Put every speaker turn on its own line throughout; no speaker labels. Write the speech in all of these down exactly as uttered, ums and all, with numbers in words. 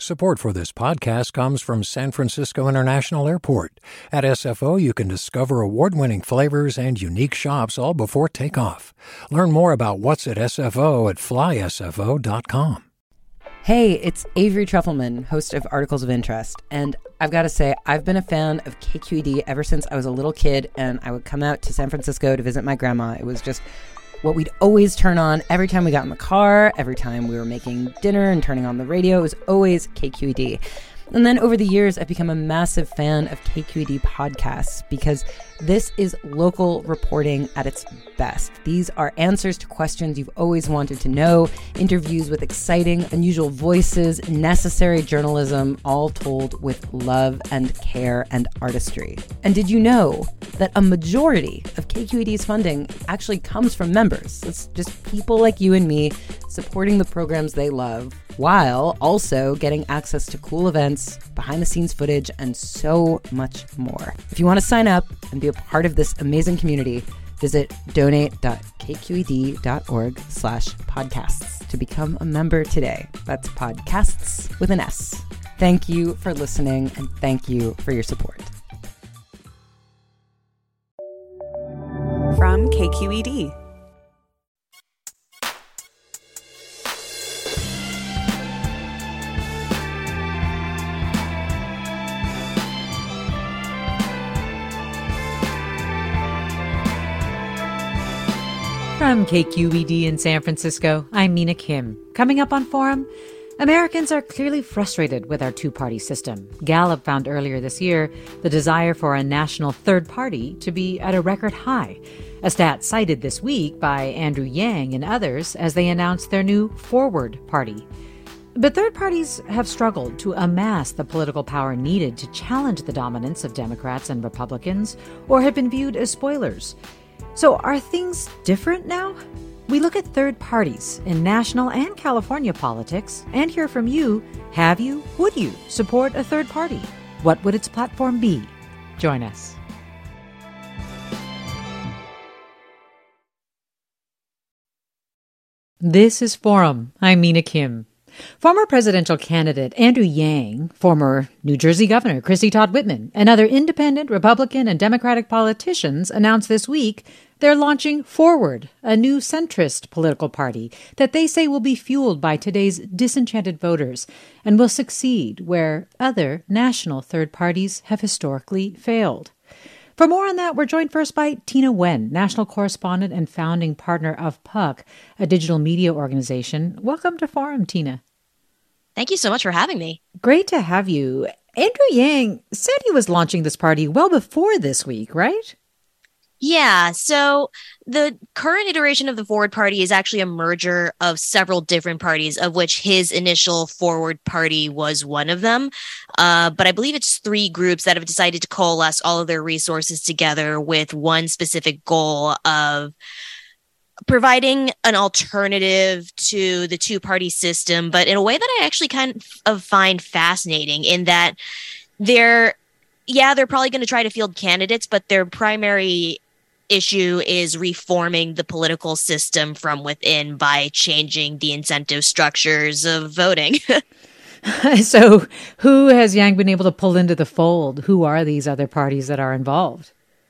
Support for this podcast comes from San Francisco International Airport. At S F O, you can discover award-winning flavors and unique shops all before takeoff. Learn more about what's at S F O at fly S F O dot com.
Hey, it's Avery Trufelman, host of Articles of Interest, and I've got to say, I've been a fan of K Q E D ever since I was a little kid, and I would come out to San Francisco to visit my grandma. It was just what we'd always turn on every time we got in the car, every time we were making dinner and turning on the radio. It was always K Q E D. And then over the years, I've become a massive fan of K Q E D podcasts because this is local reporting at its best. These are answers to questions you've always wanted to know, interviews with exciting, unusual voices, necessary journalism, all told with love and care and artistry. And did you know that a majority of K Q E D's funding actually comes from members? It's just people like you and me supporting the programs they love, while also getting access to cool events, behind-the-scenes footage, and so much more. If you want to sign up and be a part of this amazing community, visit donate.kqed.org slash podcasts to become a member today. That's podcasts with an S. Thank you for listening, and thank you for your support.
From K Q E D.
From K Q E D in San Francisco, I'm Mina Kim. Coming up on Forum, Americans are clearly frustrated with our two-party system. Gallup found earlier this year the desire for a national third party to be at a record high, a stat cited this week by Andrew Yang and others as they announced their new Forward Party. But third parties have struggled to amass the political power needed to challenge the dominance of Democrats and Republicans, or have been viewed as spoilers. So are things different now? We look at third parties in national and California politics and hear from you. Have you, would you support a third party? What would its platform be? Join us. This is Forum. I'm Mina Kim. Former presidential candidate Andrew Yang, former New Jersey Governor Chrissy Todd Whitman, and other independent Republican and Democratic politicians announced this week they're launching Forward, a new centrist political party that they say will be fueled by today's disenchanted voters and will succeed where other national third parties have historically failed. For more on that, we're joined first by Tina Wen, national correspondent and founding partner of Puck, a digital media organization. Welcome to Forum, Tina.
Thank you so much for having me.
Great to have you. Andrew Yang said he was launching this party well before this week, right?
Yeah, so the current iteration of the Forward Party is actually a merger of several different parties, of which his initial Forward Party was one of them. Uh, but I believe it's three groups that have decided to coalesce all of their resources together with one specific goal of providing an alternative to the two-party system, but in a way that I actually kind of find fascinating, in that they're, yeah, they're probably going to try to field candidates, but their primary issue is reforming the political system from within by changing the incentive structures of voting.
So who has Yang been able to pull into the fold? Who are these other parties that are involved?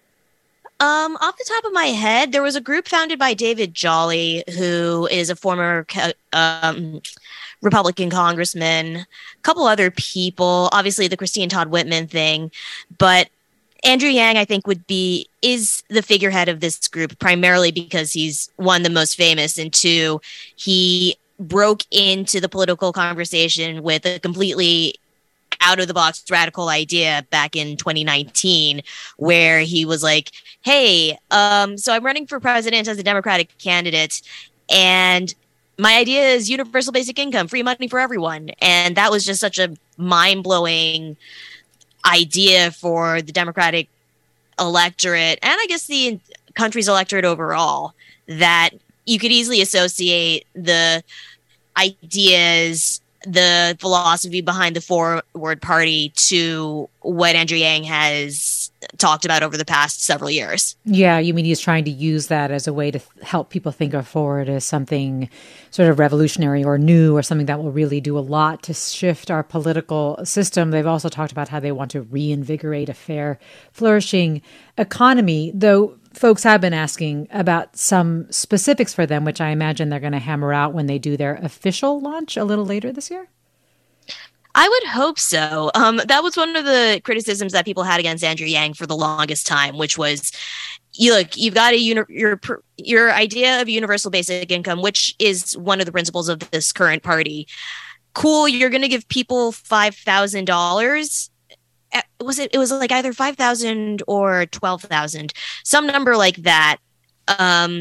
Um, off the top of my head, there was a group founded by David Jolly, who is a former um, Republican congressman, a couple other people, obviously the Christine Todd Whitman thing, but Andrew Yang, I think, would be, is the figurehead of this group, primarily because he's, one, the most famous, and two, he broke into the political conversation with a completely out-of-the-box radical idea back in twenty nineteen, where he was like, hey, um, so I'm running for president as a Democratic candidate, and my idea is universal basic income, free money for everyone. And that was just such a mind-blowing idea for the Democratic electorate, and I guess the country's electorate overall, that you could easily associate the ideas the philosophy behind the Forward Party to what Andrew Yang has talked about over the past several years.
Yeah, you mean he's trying to use that as a way to th- help people think of Forward as something sort of revolutionary or new, or something that will really do a lot to shift our political system. They've also talked about how they want to reinvigorate a fair, flourishing economy, though folks have been asking about some specifics for them, which I imagine they're going to hammer out when they do their official launch a little later this year.
I would hope so. Um, that was one of the criticisms that people had against Andrew Yang for the longest time, which was, you look, you've got a uni- your your idea of universal basic income, which is one of the principles of this current party. Cool, you're going to give people five thousand dollars. Was it? It was like either five thousand or twelve thousand, some number like that, um,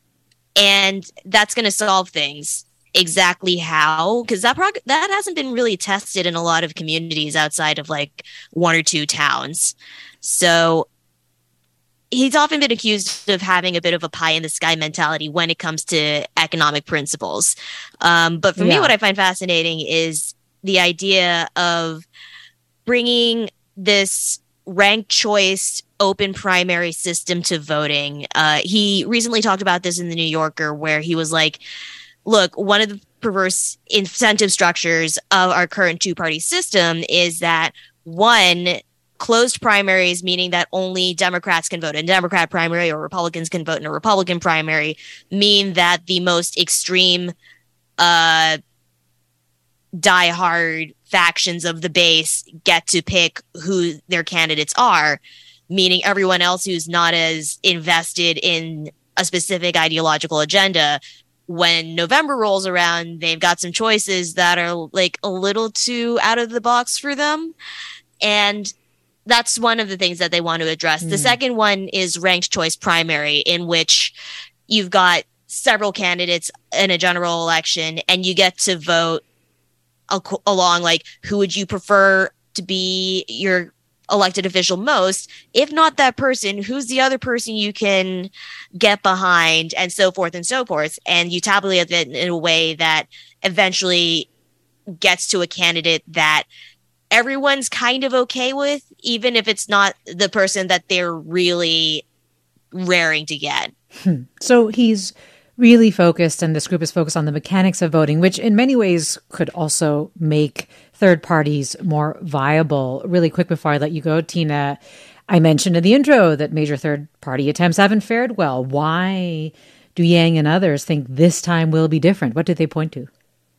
and that's going to solve things. Exactly how? Because that prog- that hasn't been really tested in a lot of communities outside of like one or two towns. So he's often been accused of having a bit of a pie in the sky mentality when it comes to economic principles. Um, but for yeah. me, what I find fascinating is the idea of bringing this ranked choice open primary system to voting. Uh, he recently talked about this in the New Yorker, where he was like, look, one of the perverse incentive structures of our current two-party system is that, one, closed primaries, meaning that only Democrats can vote in a Democrat primary or Republicans can vote in a Republican primary, mean that the most extreme uh, diehard factions of the base get to pick who their candidates are, meaning everyone else who's not as invested in a specific ideological agenda, when November rolls around, they've got some choices that are like a little too out of the box for them. And that's one of the things that they want to address. Mm. The second one is ranked choice primary, in which you've got several candidates in a general election and you get to vote al- along like, who would you prefer to be your elected official most? If not that person, who's the other person you can get behind, and so forth and so forth. And you tabulate it in a way that eventually gets to a candidate that everyone's kind of okay with, even if it's not the person that they're really raring to get.
Hmm. So he's really focused, and this group is focused on the mechanics of voting, which in many ways could also make third parties more viable. Really quick before I let you go, Tina, I mentioned in the intro that major third party attempts haven't fared well. Why do Yang and others think this time will be different? What did they point to?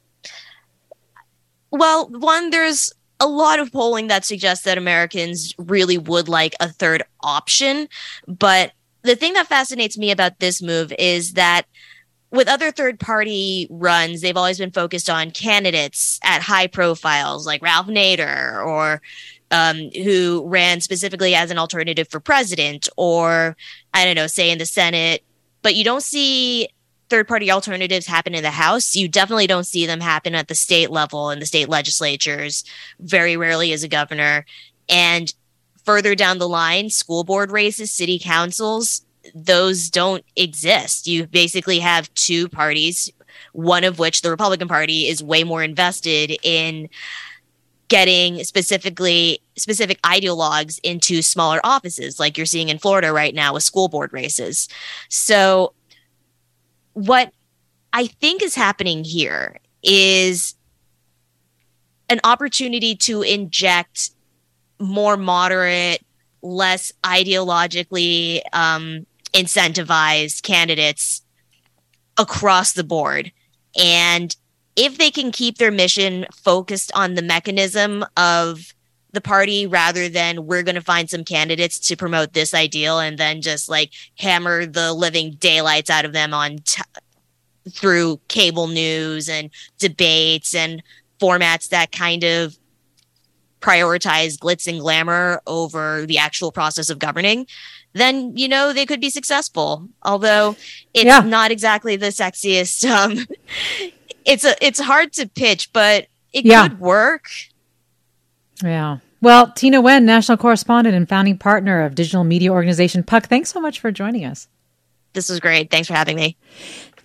Well, one, there's a lot of polling that suggests that Americans really would like a third option. But the thing that fascinates me about this move is that with other third-party runs, they've always been focused on candidates at high profiles, like Ralph Nader, or um, who ran specifically as an alternative for president, or, I don't know, say in the Senate. But you don't see third-party alternatives happen in the House. You definitely don't see them happen at the state level in the state legislatures, very rarely as a governor. And further down the line, school board races, city councils, those don't exist. You basically have two parties, one of which, the Republican Party, is way more invested in getting specifically specific ideologues into smaller offices, like you're seeing in Florida right now with school board races. So what I think is happening here is an opportunity to inject more moderate, less ideologically um, incentivized candidates across the board. And if they can keep their mission focused on the mechanism of the party rather than we're going to find some candidates to promote this ideal and then just like hammer the living daylights out of them on t- through cable news and debates and formats that kind of prioritize glitz and glamour over the actual process of governing, then, you know, they could be successful. Although it's yeah. not exactly the sexiest. Um, it's a, it's hard to pitch, but it yeah. could work.
Yeah. Well, Tina Wen, national correspondent and founding partner of digital media organization Puck, thanks so much for joining us.
This was great. Thanks for having me.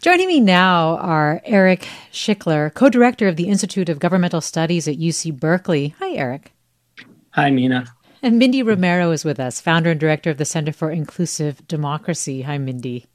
Joining me now are Eric Schickler, co-director of the Institute of Governmental Studies at U C Berkeley. Hi, Eric.
Hi, Mina.
And Mindy Romero is with us, founder and director of the Center for Inclusive Democracy. Hi, Mindy.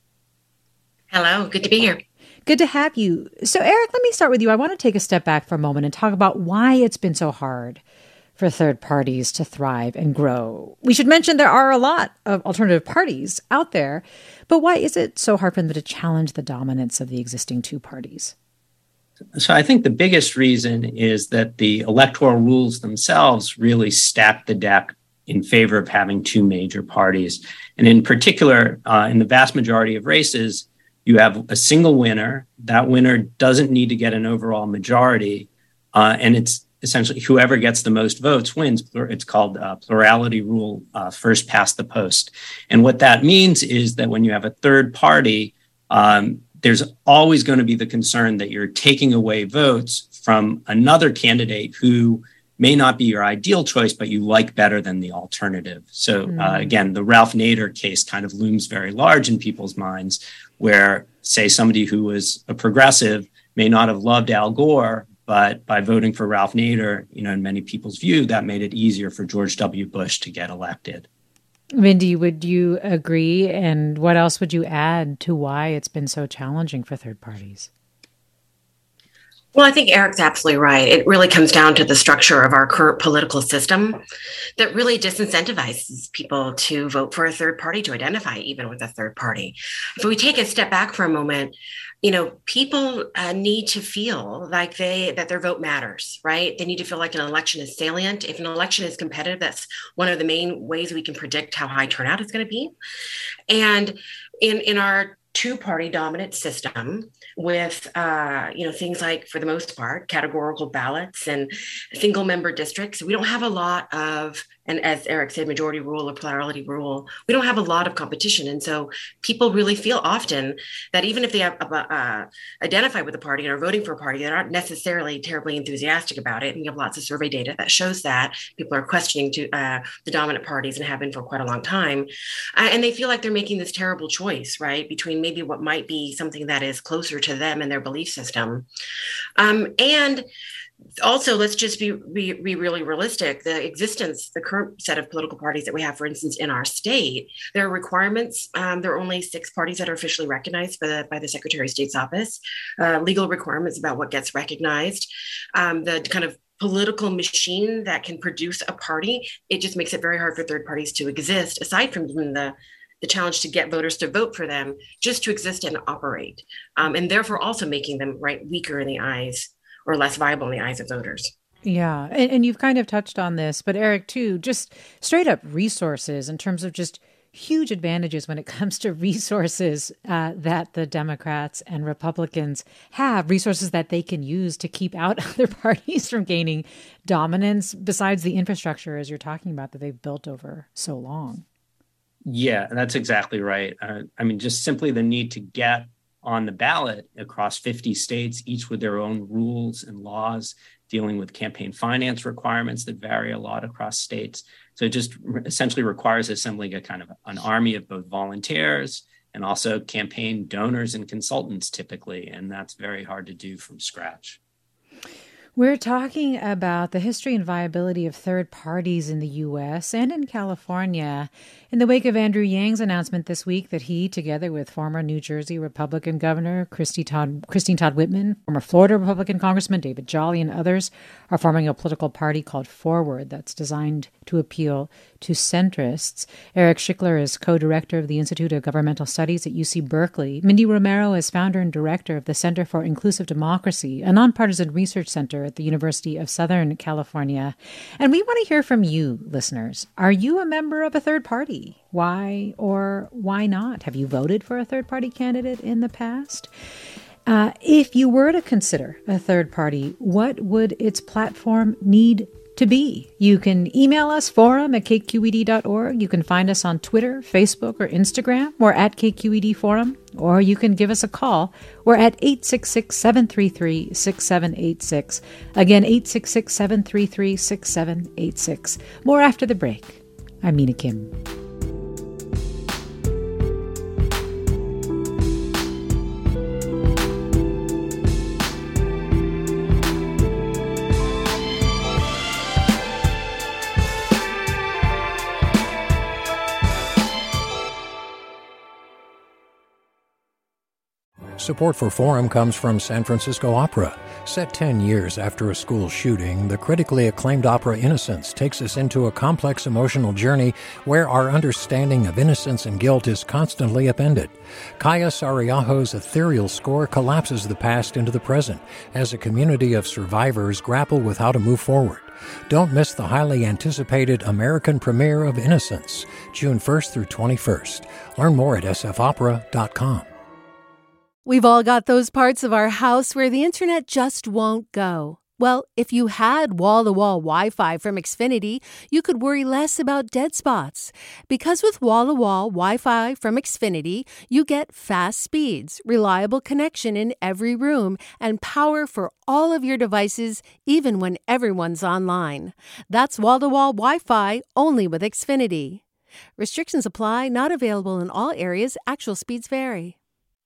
Hello. Good to be here.
Good to have you. So, Eric, let me start with you. I want to take a step back for a moment and talk about why it's been so hard for third parties to thrive and grow. We should mention there are a lot of alternative parties out there, but why is it so hard for them to challenge the dominance of the existing two parties?
So I think the biggest reason is that the electoral rules themselves really stack the deck in favor of having two major parties. And in particular, uh, in the vast majority of races, you have a single winner. That winner doesn't need to get an overall majority. Uh, and it's essentially whoever gets the most votes wins. It's called uh, plurality rule, uh, first past the post. And what that means is that when you have a third party, um, there's always going to be the concern that you're taking away votes from another candidate who may not be your ideal choice, but you like better than the alternative. So mm. uh, again, the Ralph Nader case kind of looms very large in people's minds, where, say, somebody who was a progressive may not have loved Al Gore, but by voting for Ralph Nader, you know, in many people's view, that made it easier for George W. Bush to get elected.
Mindy, would you agree? And what else would you add to why it's been so challenging for third parties?
Well, I think Eric's absolutely right. It really comes down to the structure of our current political system that really disincentivizes people to vote for a third party, to identify even with a third party. If we take a step back for a moment, you know, people uh, need to feel like they that their vote matters, right? They need to feel like an election is salient. If an election is competitive, that's one of the main ways we can predict how high turnout is going to be. And in in our two-party dominant system with, uh, you know, things like, for the most part, categorical ballots and single-member districts, we don't have a lot of, and as Eric said, majority rule or plurality rule, we don't have a lot of competition. And so people really feel often that even if they have, uh, identify with a party and are voting for a party, they're not necessarily terribly enthusiastic about it. And we have lots of survey data that shows that people are questioning to uh, the dominant parties and have been for quite a long time. Uh, and they feel like they're making this terrible choice, right, between maybe what might be something that is closer to them and their belief system. Um, and also, let's just be, be, be really realistic. The existence, the current set of political parties that we have, for instance, in our state, there are requirements. Um, there are only six parties that are officially recognized by the, by the Secretary of State's office, uh, legal requirements about what gets recognized, um, the kind of political machine that can produce a party. It just makes it very hard for third parties to exist, aside from the the challenge to get voters to vote for them, just to exist and operate, um, and therefore also making them right weaker in the eyes or less viable in the eyes of voters.
Yeah, and, and you've kind of touched on this, but Eric, too, just straight up resources in terms of just huge advantages when it comes to resources uh, that the Democrats and Republicans have, resources that they can use to keep out other parties from gaining dominance, besides the infrastructure, as you're talking about, that they've built over so long.
Yeah, that's exactly right. Uh, I mean, just simply the need to get on the ballot across fifty states, each with their own rules and laws dealing with campaign finance requirements that vary a lot across states. So it just re- essentially requires assembling a kind of an army of both volunteers and also campaign donors and consultants typically. And that's very hard to do from scratch.
We're talking about the history and viability of third parties in the U S and in California in the wake of Andrew Yang's announcement this week that he, together with former New Jersey Republican Governor Christy Todd, Christine Todd Whitman, former Florida Republican Congressman David Jolly, and others, are forming a political party called Forward that's designed to appeal to centrists. Eric Schickler is co-director of the Institute of Governmental Studies at U C Berkeley. Mindy Romero is founder and director of the Center for Inclusive Democracy, a nonpartisan research center at the University of Southern California. And we want to hear from you, listeners. Are you a member of a third party? Why or why not? Have you voted for a third party candidate in the past? Uh, if you were to consider a third party, what would its platform need to be? You can email us, forum at k q e d dot org. You can find us on Twitter, Facebook, or Instagram. We're at K Q E D Forum. Or you can give us a call. We're at eight six six, seven three three, six seven eight six. Again, eight six six, seven three three, six seven eight six. More after the break. I'm Mina Kim.
Support for Forum comes from San Francisco Opera. Set ten years after a school shooting, the critically acclaimed opera Innocence takes us into a complex emotional journey where our understanding of innocence and guilt is constantly upended. Kaya Sariaho's ethereal score collapses the past into the present as a community of survivors grapple with how to move forward. Don't miss the highly anticipated American premiere of Innocence, June first through twenty-first. Learn more at s f opera dot com.
We've all got those parts of our house where the internet just won't go. Well, if you had wall-to-wall Wi-Fi from Xfinity, you could worry less about dead spots. Because with wall-to-wall Wi-Fi from Xfinity, you get fast speeds, reliable connection in every room, and power for all of your devices, even when everyone's online. That's wall-to-wall Wi-Fi only with Xfinity. Restrictions apply, not available in all areas. Actual speeds vary.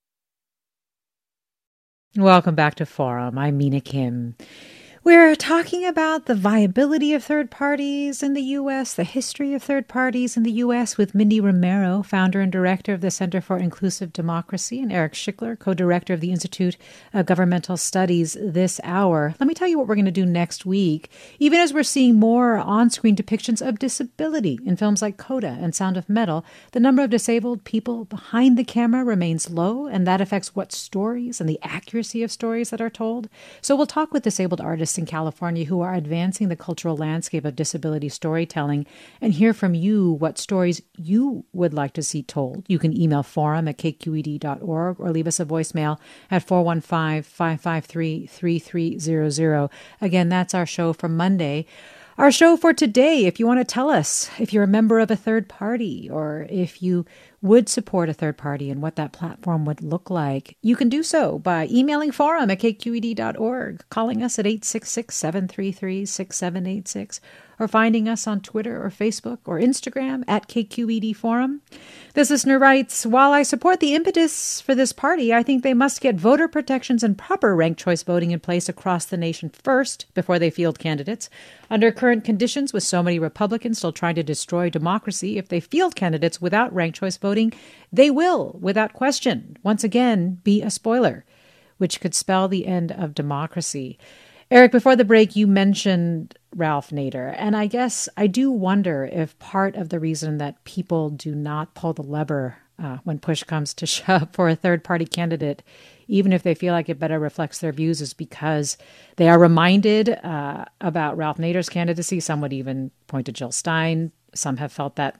Welcome back to Forum. I'm Mina Kim. We're talking about the viability of third parties in the U S, the history of third parties in the U S with Mindy Romero, founder and director of the Center for Inclusive Democracy, and Eric Schickler, co-director of the Institute of Governmental Studies this hour. Let me tell you what we're going to do next week. Even as we're seeing more on-screen depictions of disability in films like Coda and Sound of Metal, the number of disabled people behind the camera remains low, and that affects what stories and the accuracy of stories that are told. So we'll talk with disabled artists in California who are advancing the cultural landscape of disability storytelling and hear from you what stories you would like to see told. You can email forum at k q e d dot org or leave us a voicemail at four one five, five five three, three three zero zero. Again, that's our show for Monday. Our show for today, if you want to tell us if you're a member of a third party or if you would support a third party and what that platform would look like, you can do so by emailing forum at k q e d dot org, calling us at eight six six, seven three three, six seven eight six, or finding us on Twitter or Facebook or Instagram at K Q E D Forum. This listener writes, while I support the impetus for this party, I think they must get voter protections and proper ranked choice voting in place across the nation first before they field candidates. Under current conditions, with so many Republicans still trying to destroy democracy, if they field candidates without ranked choice voting, they will, without question, once again be a spoiler, which could spell the end of democracy. Eric, before the break, you mentioned Ralph Nader, and I guess I do wonder if part of the reason that people do not pull the lever uh, when push comes to shove for a third-party candidate, even if they feel like it better reflects their views, is because they are reminded uh, about Ralph Nader's candidacy. Some would even point to Jill Stein. Some have felt that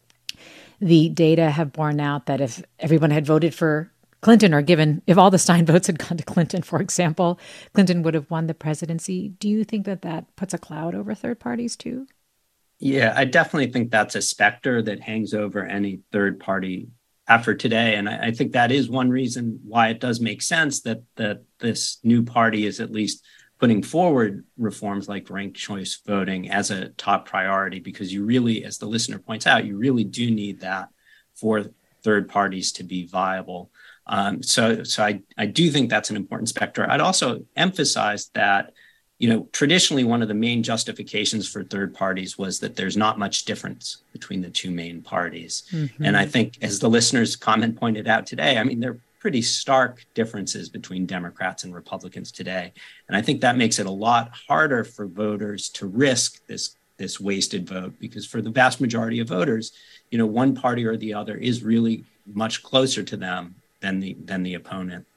the data have borne out that if everyone had voted for Clinton, or given, if all the Stein votes had gone to Clinton, for example, Clinton would have won the presidency. Do you think that that puts a cloud over third parties too?
Yeah, I definitely think that's a specter that hangs over any third party effort today. And I, I think that is one reason why it does make sense that, that this new party is at least putting forward reforms like ranked choice voting as a top priority, because you really, as the listener points out, you really do need that for third parties to be viable. Um, so so I, I do think that's an important specter. I'd also emphasize that, you know, traditionally one of the main justifications for third parties was that there's not much difference between the two main parties. Mm-hmm. And I think, as the listener's comment pointed out today, I mean, there are pretty stark differences between Democrats and Republicans today. And I think that makes it a lot harder for voters to risk this, this wasted vote, because for the vast majority of voters, you know, one party or the other is really much closer to them than the than the opponent.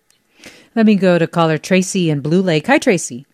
Let me go to caller Tracy in Blue Lake. Hi, Tracy.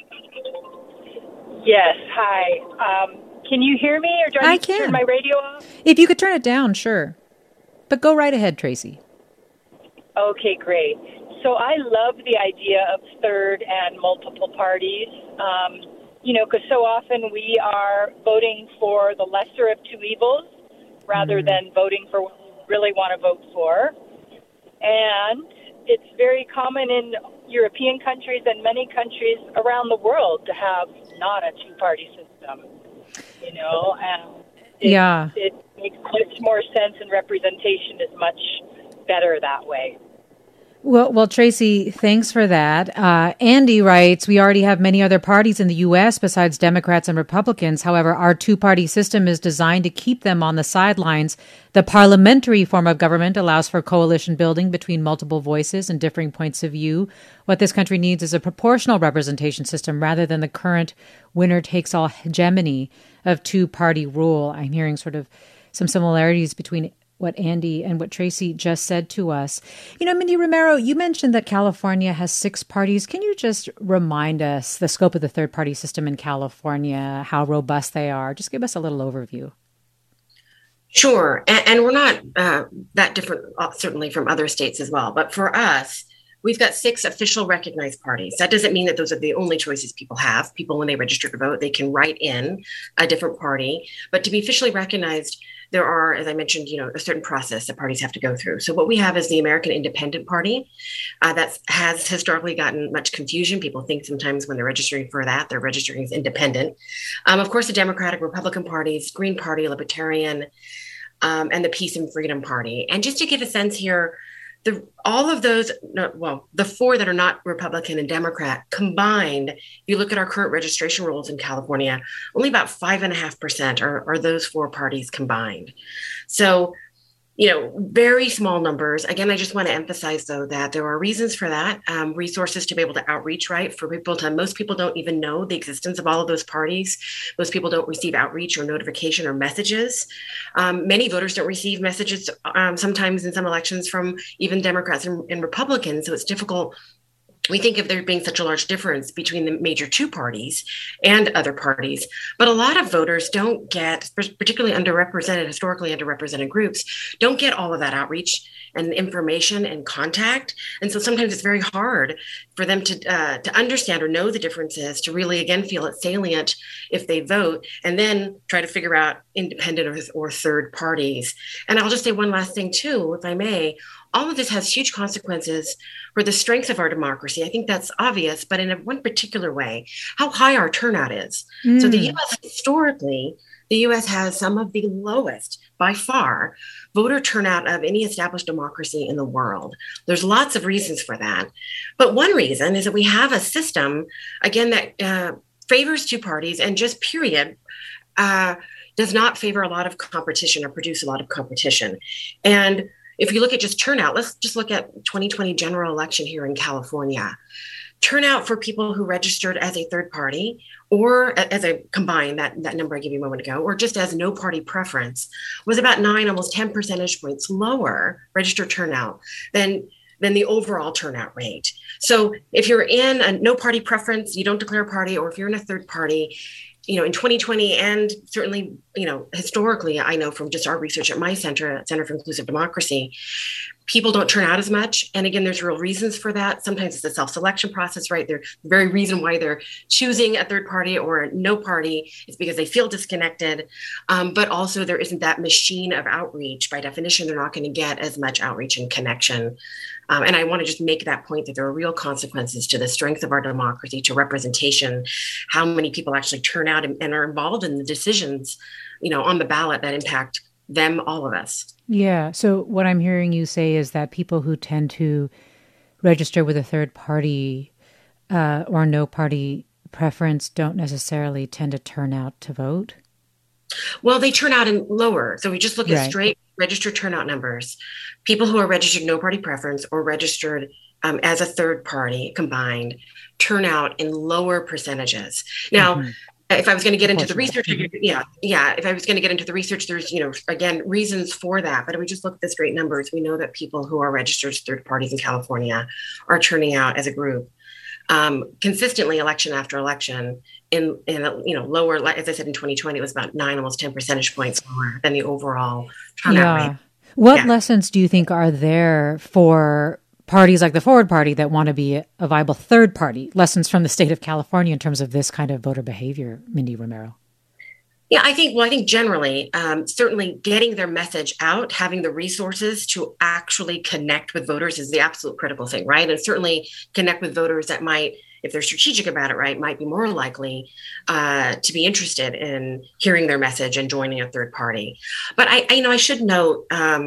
Yes, hi. Um, can you hear me, or do I,
I
need to
can.
turn my radio off?
If you could turn it down, sure. But go right ahead, Tracy.
Okay, great. So I love the idea of third and multiple parties, um, you know, because so often we are voting for the lesser of two evils rather mm. than voting for what we really want to vote for. And it's very common in European countries and many countries around the world to have not a two-party system, you know, and it,
yeah.
it makes much more sense, and representation is much better that way.
Well, well, Tracy, thanks for that. Uh, Andy writes, we already have many other parties in the U S besides Democrats and Republicans. However, our two-party system is designed to keep them on the sidelines. The parliamentary form of government allows for coalition building between multiple voices and differing points of view. What this country needs is a proportional representation system rather than the current winner-takes-all hegemony of two-party rule. I'm hearing sort of some similarities between what Andy and what Tracy just said to us. You know, Mindy Romero, you mentioned that California has six parties. Can you just remind us the scope of the third party system in California, how robust they are? Just give us a little overview.
Sure. And, and we're not uh, that different, uh, certainly, from other states as well. But for us, we've got six official recognized parties. That doesn't mean that those are the only choices people have. People, when they register to vote, they can write in a different party. But to be officially recognized, there are, as I mentioned, you know, a certain process that parties have to go through. So what we have is the American Independent Party. Uh, that has historically gotten much confusion. People think sometimes when they're registering for that, they're registering as independent. Um, of course, the Democratic, Republican parties, Green Party, Libertarian, um, and the Peace and Freedom Party. And just to give a sense here, The, all of those, no, well, the four that are not Republican and Democrat combined, if you look at our current registration rules in California, only about five and a half percent are, are those four parties combined. So, you know, very small numbers. Again, I just want to emphasize, though, that there are reasons for that, um, resources to be able to outreach, right? For people to, most people don't even know the existence of all of those parties. Most people don't receive outreach or notification or messages. Um, many voters don't receive messages um, sometimes in some elections from even Democrats and, and Republicans. So it's difficult. We think of there being such a large difference between the major two parties and other parties, but a lot of voters don't get, particularly underrepresented, historically underrepresented groups, don't get all of that outreach and information and contact. And so sometimes it's very hard for them to uh, to understand or know the differences, to really, again, feel it salient if they vote, and then try to figure out independent or, or third parties. And I'll just say one last thing, too, if I may. All of this has huge consequences for the strength of our democracy. I think that's obvious, but in a, one particular way, how high our turnout is. Mm. So the U S historically, the U S has some of the lowest, by far, voter turnout of any established democracy in the world. There's lots of reasons for that. But one reason is that we have a system, again, that uh, favors two parties and just period, uh, does not favor a lot of competition or produce a lot of competition. And if you look at just turnout, let's just look at twenty twenty general election here in California. Turnout for people who registered as a third party, or as a combined, that, that number I gave you a moment ago, or just as no party preference, was about nine, almost ten percentage points lower registered turnout than, than the overall turnout rate. So if you're in a no party preference, you don't declare a party, or if you're in a third party, you know, in twenty twenty, and certainly, you know, historically, I know from just our research at my center, Center for Inclusive Democracy, people don't turn out as much. And again, there's real reasons for that. Sometimes it's a self-selection process, right? They're the very reason why they're choosing a third party or a no party is because they feel disconnected. Um, but also there isn't that machine of outreach. By definition, they're not going to get as much outreach and connection. Um, and I want to just make that point that there are real consequences to the strength of our democracy, to representation, how many people actually turn out and, and are involved in the decisions, you know, on the ballot that impact them, all of us.
Yeah. So what I'm hearing you say is that people who tend to register with a third party uh, or no party preference don't necessarily tend to turn out to vote?
Well, they turn out in lower. So we just look at
Right.
straight registered turnout numbers. People who are registered no party preference or registered um, as a third party combined turn out in lower percentages. Now,
Mhm.
if I was going to get into the
Unfortunately.
research, yeah, yeah. If I was going to get into the research, there's, you know, again, reasons for that. But if we just look at the straight numbers, we know that people who are registered as third parties in California are turning out as a group um, consistently, election after election, in in a, you know, lower. As I said, in twenty twenty, it was about nine, almost ten percentage points lower than the overall turnout
Yeah.
rate.
What
Yeah.
lessons do you think are there for parties like the Forward Party that want to be a viable third party? Lessons from the state of California in terms of this kind of voter behavior, Mindy Romero?
Yeah, I think, well, I think generally, um, certainly getting their message out, having the resources to actually connect with voters is the absolute critical thing, right? And certainly connect with voters that might, if they're strategic about it, right, might be more likely uh, to be interested in hearing their message and joining a third party. But I, I you know, I should note, um,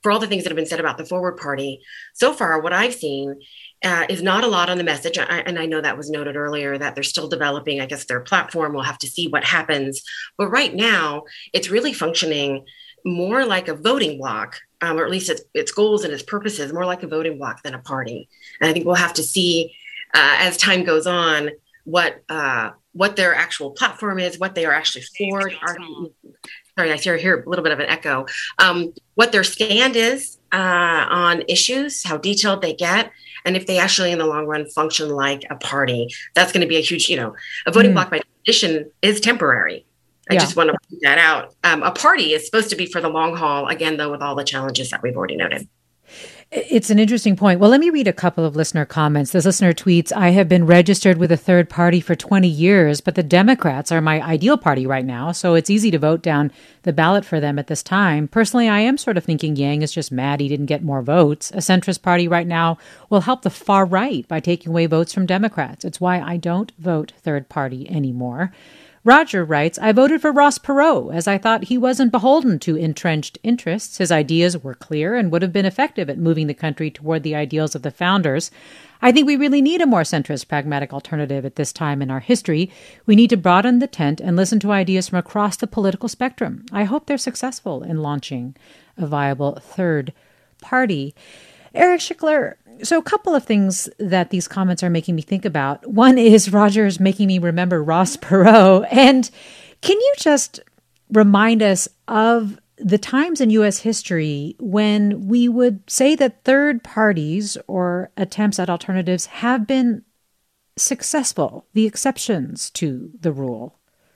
for all the things that have been said about the Forward Party, so far, what I've seen uh, is not a lot on the message. I, and I know that was noted earlier that they're still developing, I guess, their platform. We'll have to see what happens. But right now, it's really functioning more like a voting bloc, um, or at least its, its goals and its purposes, more like a voting bloc than a party. And I think we'll have to see uh, as time goes on what uh, what their actual platform is, what they are actually for. Are, sorry, I hear, hear a little bit of an echo. Um, what their stand is uh, on issues, how detailed they get, and if they actually in the long run function like a party. That's going to be a huge, you know, a voting mm. bloc by definition is temporary. I yeah. just want to point that out. Um, a party is supposed to be for the long haul, again, though, with all the challenges that we've already noted.
It's an interesting point. Well, let me read a couple of listener comments. This listener tweets, I have been registered with a third party for twenty years, but the Democrats are my ideal party right now, so it's easy to vote down the ballot for them at this time. Personally, I am sort of thinking Yang is just mad he didn't get more votes. A centrist party right now will help the far right by taking away votes from Democrats. It's why I don't vote third party anymore. Roger writes, I voted for Ross Perot as I thought he wasn't beholden to entrenched interests. His ideas were clear and would have been effective at moving the country toward the ideals of the founders. I think we really need a more centrist, pragmatic alternative at this time in our history. We need to broaden the tent and listen to ideas from across the political spectrum. I hope they're successful in launching a viable third party. Eric Schickler, so a couple of things that these comments are making me think about. One is Roger's making me remember Ross Perot. And can you just remind us of the times in U S history when we would say that third parties or attempts at alternatives have been successful, the exceptions to the rule?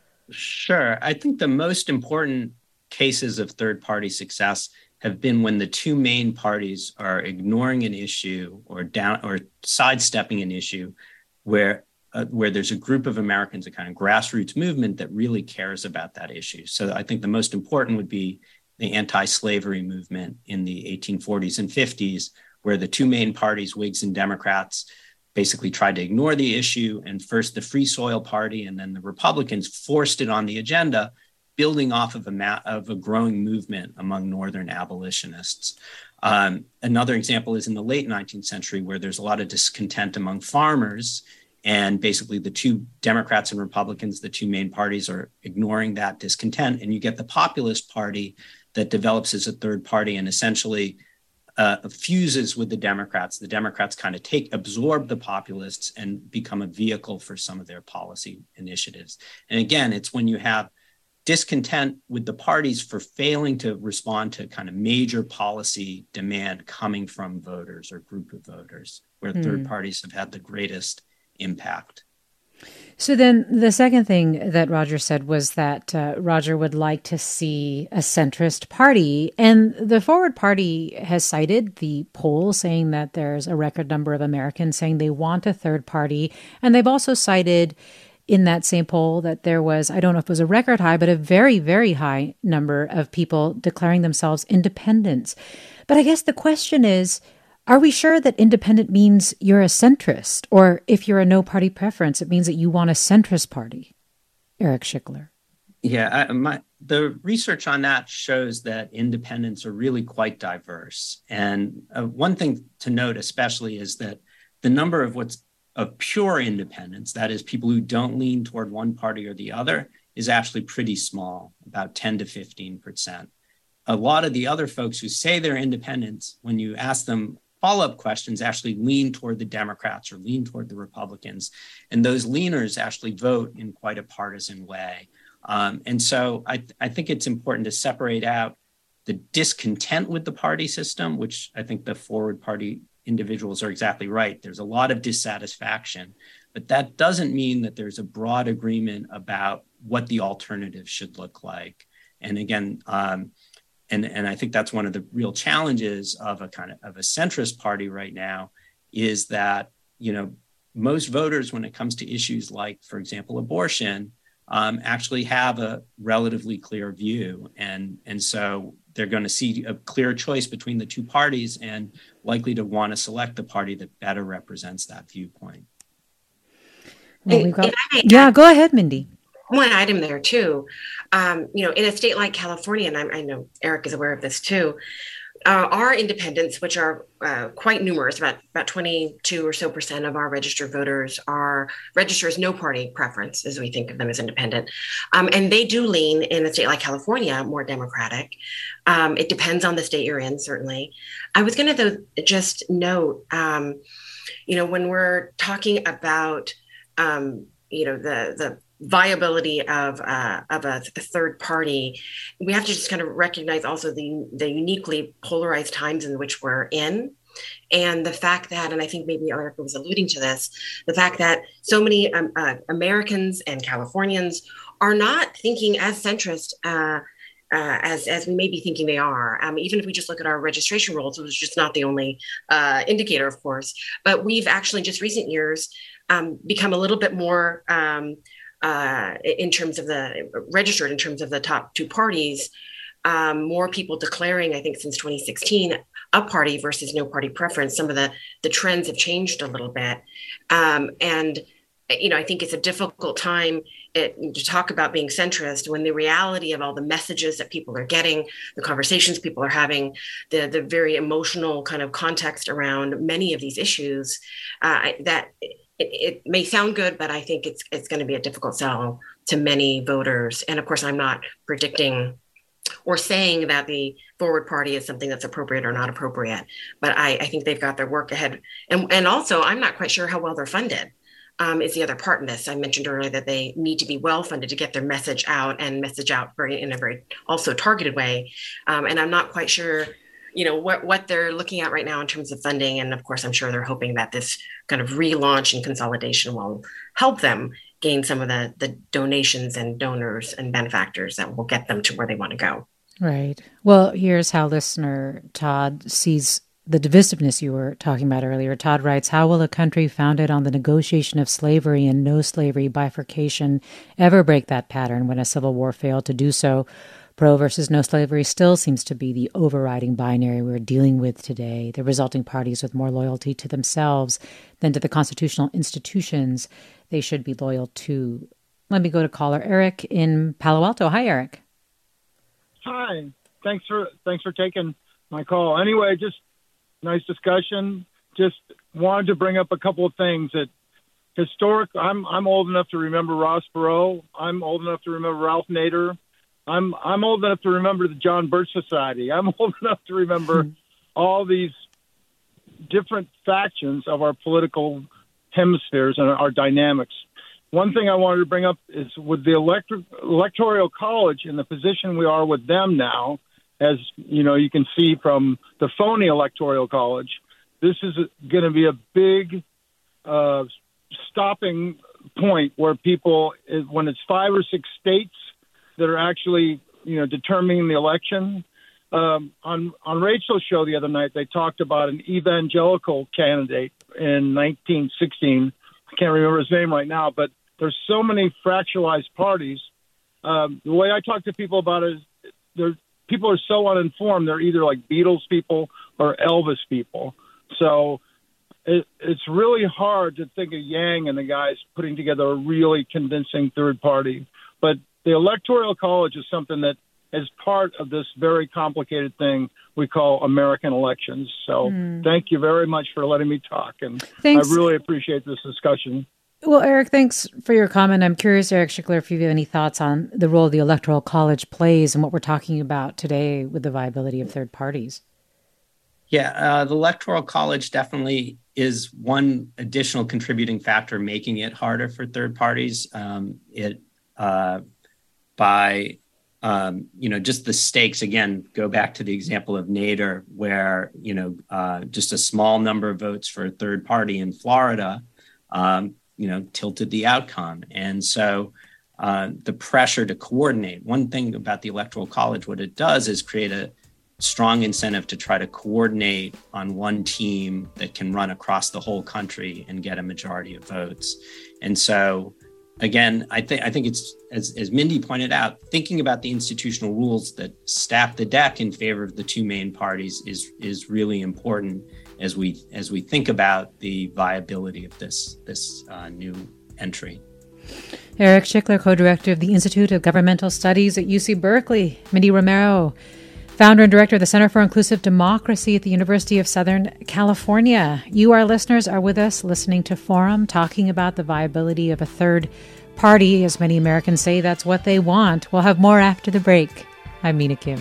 Sure. I think the most important cases of third party success have been when the two main parties are ignoring an issue or down or sidestepping an issue where uh, where there's a group of Americans, a kind of grassroots movement that really cares about that issue. So I think the most important would be the anti-slavery movement in the eighteen forties and fifties, where the two main parties, Whigs and Democrats, basically tried to ignore the issue. And first the Free Soil Party and then the Republicans forced it on the agenda, building off of a, ma- of a growing movement among Northern abolitionists. Um, another example is in the late nineteenth century, where there's a lot of discontent among farmers, and basically the two Democrats and Republicans, the two main parties, are ignoring that discontent, and you get the Populist Party that develops as a third party and essentially uh, fuses with the Democrats. The Democrats kind of take, absorb the populists and become a vehicle for some of their policy initiatives. And again, it's when you have discontent with the parties for failing to respond to kind of major policy demand coming from voters or group of voters, where mm. third parties have had the greatest impact.
So then the second thing that Roger said was that uh, Roger would like to see a centrist party. And the Forward Party has cited the poll saying that there's a record number of Americans saying they want a third party. And they've also cited in that same poll that there was, I don't know if it was a record high, but a very, very high number of people declaring themselves independents. But I guess the question is, are we sure that independent means you're a centrist? Or if you're a no party preference, it means that you want a centrist party? Eric Schickler.
Yeah, I, my, the research on that shows that independents are really quite diverse. And uh, one thing to note especially is that the number of what's of pure independents, that is people who don't lean toward one party or the other, is actually pretty small, about ten to fifteen percent. A lot of the other folks who say they're independents, when you ask them follow-up questions, actually lean toward the Democrats or lean toward the Republicans. And those leaners actually vote in quite a partisan way. Um, and so I, th- I think it's important to separate out the discontent with the party system, which I think the Forward Party individuals are exactly right. There's a lot of dissatisfaction, but that doesn't mean that there's a broad agreement about what the alternative should look like. And again, um, and, and I think that's one of the real challenges of a kind of, of a centrist party right now is that, you know, most voters, when it comes to issues like, for example, abortion, um, actually have a relatively clear view. And, and so they're going to see a clear choice between the two parties and likely to want to select the party that better represents that viewpoint.
Well, we've got, yeah, go ahead, Mindy.
One item there too, um, you know, in a state like California, and I'm, I know Eric is aware of this too, uh, our independents, which are uh, quite numerous, about, about twenty-two or so percent of our registered voters are register as no party preference, as we think of them as independent. Um, and they do lean in a state like California, more Democratic. Um, it depends on the state you're in, certainly. I was going to though just note, um, you know, when we're talking about, um, you know, the the viability of uh, of a, a third party, we have to just kind of recognize also the the uniquely polarized times in which we're in, and the fact that, and I think maybe Erica was alluding to this, the fact that so many um, uh, Americans and Californians are not thinking as centrist uh, uh, as as we may be thinking they are. Um, even if we just look at our registration rolls, it was just not the only uh, indicator, of course, but we've actually just recent years um, become a little bit more. Um, Uh, in terms of the registered, in terms of the top two parties, um, more people declaring, I think since twenty sixteen, a party versus no party preference. Some of the, the trends have changed a little bit. Um, and, you know, I think it's a difficult time it, to talk about being centrist when the reality of all the messages that people are getting, the conversations people are having, the, the very emotional kind of context around many of these issues, uh, that It, it may sound good, but I think it's it's going to be a difficult sell to many voters. And of course, I'm not predicting or saying that the Forward Party is something that's appropriate or not appropriate, but I, I think they've got their work ahead. And, and also, I'm not quite sure how well they're funded. Um, is the other part in this. I mentioned earlier that they need to be well funded to get their message out and message out very in a very also targeted way. Um, and I'm not quite sure you know, what, what they're looking at right now in terms of funding. And of course, I'm sure they're hoping that this kind of relaunch and consolidation will help them gain some of the, the donations and donors and benefactors that will get them to where they want to go.
Right. Well, here's how listener Todd sees the divisiveness you were talking about earlier. Todd writes, how will a country founded on the negotiation of slavery and no slavery bifurcation ever break that pattern when a civil war failed to do so? Pro versus no slavery still seems to be the overriding binary we're dealing with today, the resulting parties with more loyalty to themselves than to the constitutional institutions they should be loyal to. Let me go to caller Eric in Palo Alto. Hi, Eric.
Hi. Thanks for thanks for taking my call. Anyway, just nice discussion. Just wanted to bring up a couple of things that historic. I'm I'm old enough to remember Ross Perot. I'm old enough to remember Ralph Nader. I'm I'm old enough to remember the John Birch Society. I'm old enough to remember all these different factions of our political hemispheres and our dynamics. One thing I wanted to bring up is with the elector- electoral college and the position we are with them now, as you know, you can see from the phony electoral college, this is going to be a big uh, stopping point where people, when it's five or six states that are actually, you know, determining the election. Um, on on Rachel's show the other night, they talked about an evangelical candidate in nineteen sixteen. I can't remember his name right now, but there's so many fractionalized parties. Um, the way I talk to people about it is, there people are so uninformed. They're either like Beatles people or Elvis people. So it, it's really hard to think of Yang and the guys putting together a really convincing third party. But the Electoral College is something that is part of this very complicated thing we call American elections. So mm. thank you very much for letting me talk. And thanks. I really appreciate this discussion.
Well, Eric, thanks for your comment. I'm curious, Eric Schickler, if you have any thoughts on the role the Electoral College plays and what we're talking about today with the viability of third parties.
Yeah, uh, the Electoral College definitely is one additional contributing factor making it harder for third parties. Um, it uh, by, um, you know, just the stakes, again, go back to the example of Nader, where, you know, uh, just a small number of votes for a third party in Florida, um, you know, tilted the outcome. And so uh, the pressure to coordinate, one thing about the Electoral College, what it does is create a strong incentive to try to coordinate on one team that can run across the whole country and get a majority of votes. And so, again, I think I think it's, as, as Mindy pointed out, thinking about the institutional rules that stack the deck in favor of the two main parties is is really important as we as we think about the viability of this this uh, new entry. Eric
Schickler, co-director of the Institute of Governmental Studies at U C Berkeley. Mindy Romero, founder and director of the Center for Inclusive Democracy at the University of Southern California. You, our listeners, are with us listening to Forum, talking about the viability of a third party. As many Americans say, that's what they want. We'll have more after the break. I'm Mina Kim.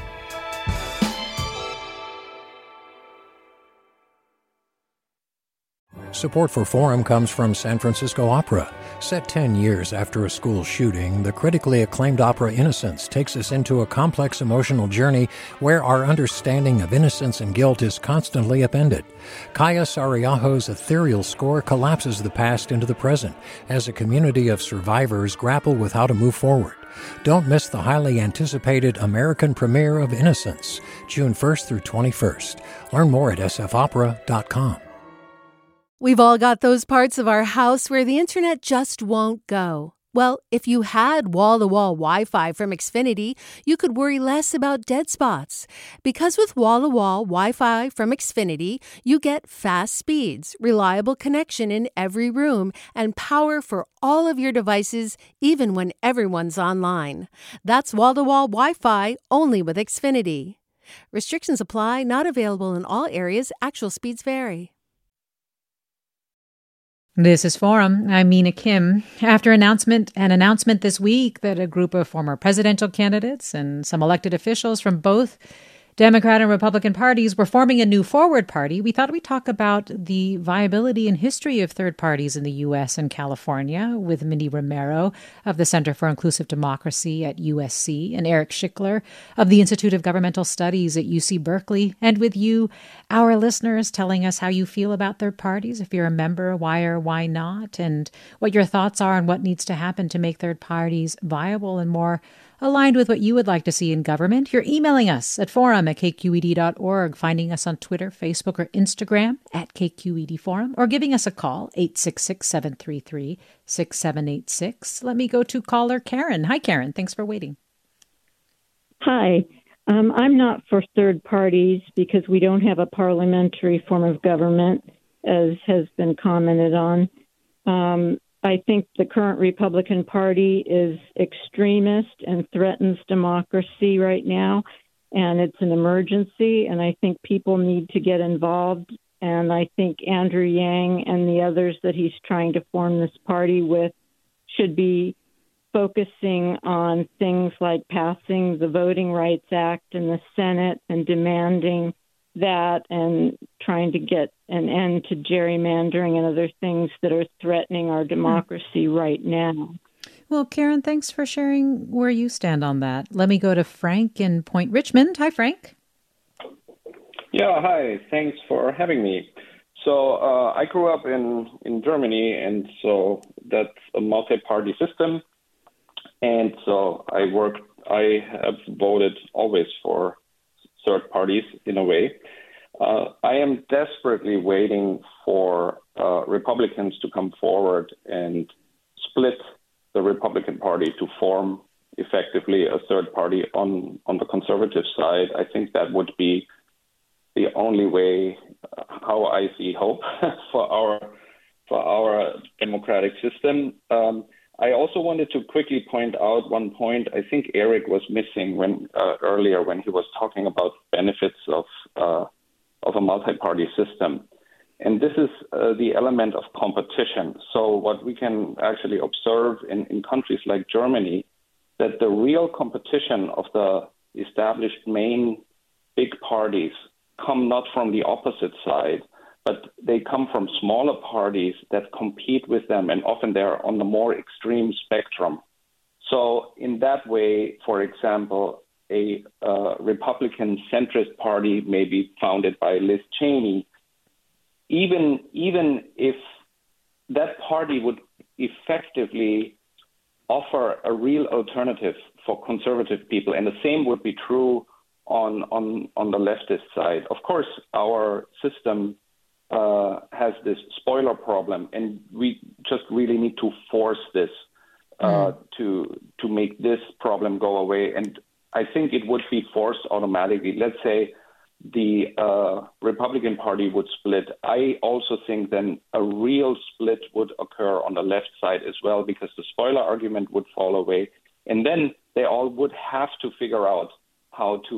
Support for Forum comes from San Francisco Opera. Set ten years after a school shooting, the critically acclaimed opera Innocence takes us into a complex emotional journey where our understanding of innocence and guilt is constantly upended. Kaya Sariaho's ethereal score collapses the past into the present as a community of survivors grapple with how to move forward. Don't miss the highly anticipated American premiere of Innocence, June first through twenty-first. Learn more at s f opera dot com.
We've all got those parts of our house where the internet just won't go. Well, if you had wall-to-wall Wi-Fi from Xfinity, you could worry less about dead spots. Because with wall-to-wall Wi-Fi from Xfinity, you get fast speeds, reliable connection in every room, and power for all of your devices, even when everyone's online. That's wall-to-wall Wi-Fi only with Xfinity. Restrictions apply, not available in all areas. Actual speeds vary.
This is Forum. I'm Mina Kim. After announcement an announcement this week that a group of former presidential candidates and some elected officials from both Democrat and Republican parties were forming a new Forward Party, we thought we'd talk about the viability and history of third parties in the U S and California with Mindy Romero of the Center for Inclusive Democracy at U S C and Eric Schickler of the Institute of Governmental Studies at U C Berkeley, and with you, our listeners, telling us how you feel about third parties, if you're a member, why or why not, and what your thoughts are on what needs to happen to make third parties viable and more aligned with what you would like to see in government. You're emailing us at forum at k q e d dot org, finding us on Twitter, Facebook, or Instagram at K Q E D Forum, or giving us a call, eight six six, seven three three, six seven eight six. Let me go to caller Karen. Hi, Karen. Thanks for waiting.
Hi. Um, I'm not for third parties because we don't have a parliamentary form of government, as has been commented on. Um, I think the current Republican Party is extremist and threatens democracy right now, and it's an emergency, and I think people need to get involved, and I think Andrew Yang and the others that he's trying to form this party with should be focusing on things like passing the Voting Rights Act in the Senate and demanding that and trying to get an end to gerrymandering and other things that are threatening our democracy right now.
Well, Karen, thanks for sharing where you stand on that. Let me go to Frank in Point Richmond. Hi, Frank.
Yeah, hi. Thanks for having me. So uh, I grew up in, in Germany, and so that's a multi-party system. And so I worked, I have voted always for third parties in a way. Uh, I am desperately waiting for uh, Republicans to come forward and split the Republican Party to form effectively a third party on, on the conservative side. I think that would be the only way, uh, how I see hope for our for our democratic system. Um, I also wanted to quickly point out one point I think Eric was missing when uh, earlier when he was talking about benefits of uh, of a multi-party system. And this is uh, the element of competition. So what we can actually observe in, in countries like Germany, that the real competition of the established main big parties come not from the opposite side, but they come from smaller parties that compete with them, and often they're on the more extreme spectrum. So in that way, for example, a uh, Republican centrist party may be founded by Liz Cheney. Even, even if that party would effectively offer a real alternative for conservative people, and the same would be true on, on, on the leftist side. Of course, our system Uh, has this spoiler problem, and we just really need to force this uh, mm. to to make this problem go away. And I think it would be forced automatically. Let's say the uh, Republican Party would split. I also think then a real split would occur on the left side as well, because the spoiler argument would fall away, and then they all would have to figure out how to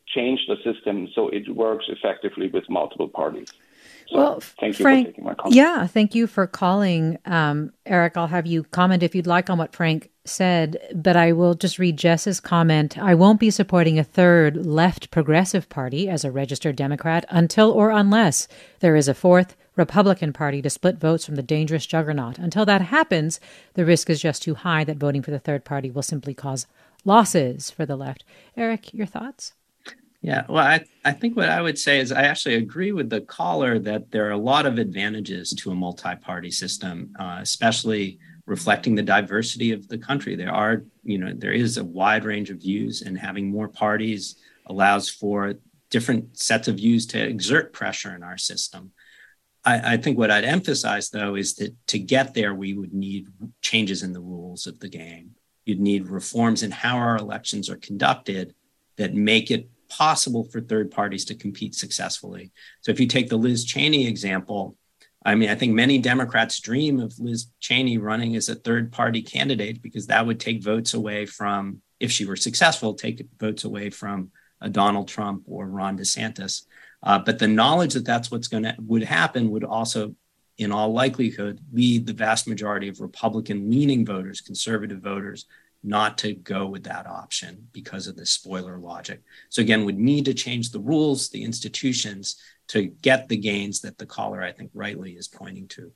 change the system so it works effectively with multiple parties. So
well,
thank you
Frank,
for taking my comment.
Yeah, thank you for calling. Um, Eric, I'll have you comment if you'd like on what Frank said, but I will just read Jess's comment. I won't be supporting a third left progressive party as a registered Democrat until or unless there is a fourth Republican Party to split votes from the dangerous juggernaut. Until that happens, the risk is just too high that voting for the third party will simply cause losses for the left. Eric, your thoughts?
Yeah, well, I, I think what I would say is I actually agree with the caller that there are a lot of advantages to a multi-party system, uh, especially reflecting the diversity of the country. There are, you know, there is a wide range of views, and having more parties allows for different sets of views to exert pressure in our system. I, I think what I'd emphasize, though, is that to get there, we would need changes in the rules of the game. You'd need reforms in how our elections are conducted that make it possible for third parties to compete successfully. So if you take the Liz Cheney example, I mean, I think many Democrats dream of Liz Cheney running as a third party candidate because that would take votes away from, if she were successful, take votes away from a Donald Trump or Ron DeSantis. Uh, but the knowledge that that's what's going to would happen would also, in all likelihood, lead the vast majority of Republican leaning voters, conservative voters, not to go with that option because of the spoiler logic. So again, would need to change the rules, the institutions to get the gains that the caller, I think, rightly is pointing to.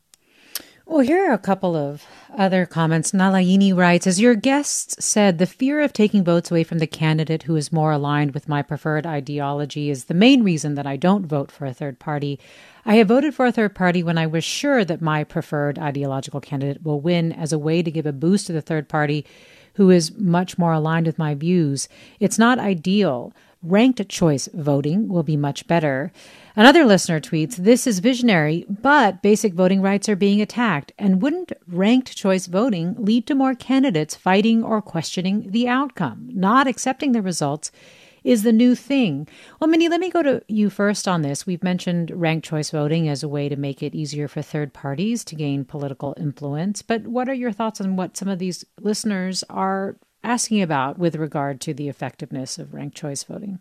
Well, here are a couple of other comments. Nalayini writes, as your guest said, the fear of taking votes away from the candidate who is more aligned with my preferred ideology is the main reason that I don't vote for a third party. I have voted for a third party when I was sure that my preferred ideological candidate will win as a way to give a boost to the third party who is much more aligned with my views. It's not ideal. Ranked choice voting will be much better. Another listener tweets, this is visionary, but basic voting rights are being attacked. And wouldn't ranked choice voting lead to more candidates fighting or questioning the outcome? Not accepting the results is the new thing. Well, Minnie, let me go to you first on this. We've mentioned ranked choice voting as a way to make it easier for third parties to gain political influence. But what are your thoughts on what some of these listeners are asking about with regard to the effectiveness of ranked choice voting?